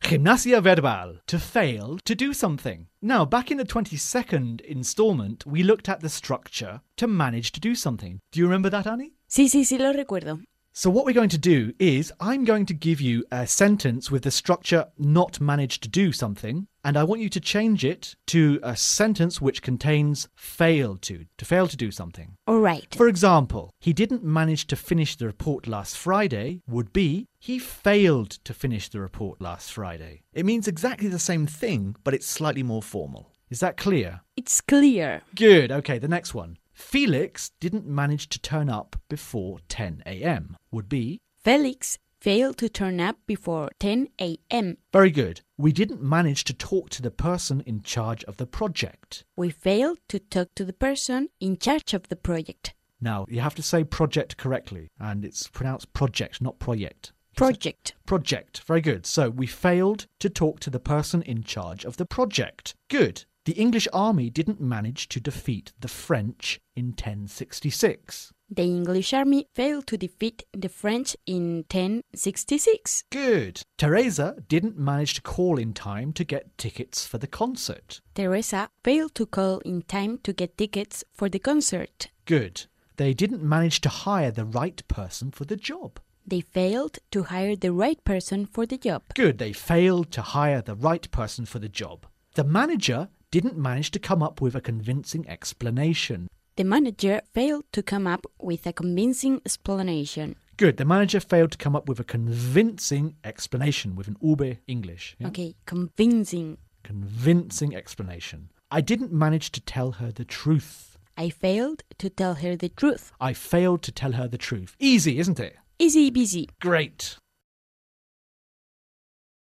Gimnasia verbal, to fail to do something. Now, back in the 22nd installment, we looked at the structure to manage to do something. Do you remember that, Annie? Sí, lo recuerdo. So what we're going to do is I'm going to give you a sentence with the structure not managed to do something, and I want you to change it to a sentence which contains fail to fail to do something. All right. For example, he didn't manage to finish the report last Friday would be he failed to finish the report last Friday. It means exactly the same thing, but it's slightly more formal. Is that clear? It's clear. Good. Okay, the next one. Felix didn't manage to turn up before 10 a.m. would be Felix failed to turn up before 10 a.m. Very good. We didn't manage to talk to the person in charge of the project. We failed to talk to the person in charge of the project. Now, you have to say project correctly, and it's pronounced project, not project. Project. Project. Very good. So we failed to talk to the person in charge of the project. Good. The English army didn't manage to defeat the French in 1066. The English army failed to defeat the French in 1066. Good. Teresa didn't manage to call in time to get tickets for the concert. Teresa failed to call in time to get tickets for the concert. Good. They didn't manage to hire the right person for the job. They failed to hire the right person for the job. Good. They failed to hire the right person for the job. The manager didn't manage to come up with a convincing explanation. The manager failed to come up with a convincing explanation. Good. The manager failed to come up with a convincing explanation with an ube English. Yeah? Okay, convincing. Convincing explanation. I didn't manage to tell her the truth. I failed to tell her the truth. I failed to tell her the truth. Easy, isn't it? Easy peasy. Great.